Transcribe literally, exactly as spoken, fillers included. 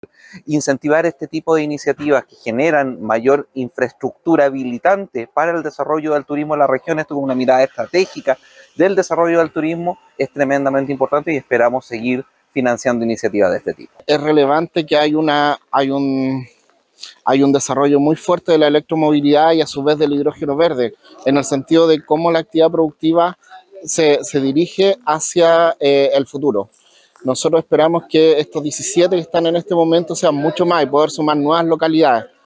Incentivar este tipo de iniciativas que generan mayor infraestructura habilitante para el desarrollo del turismo en la región, esto con una mirada estratégica del desarrollo del turismo, es tremendamente importante y esperamos seguir financiando iniciativas de este tipo. Es relevante que hay, una, hay, un, hay un desarrollo muy fuerte de la electromovilidad y a su vez del hidrógeno verde, en el sentido de cómo la actividad productiva se, se dirige hacia eh, el futuro. Nosotros esperamos que estos diecisiete que están en este momento sean mucho más y poder sumar nuevas localidades.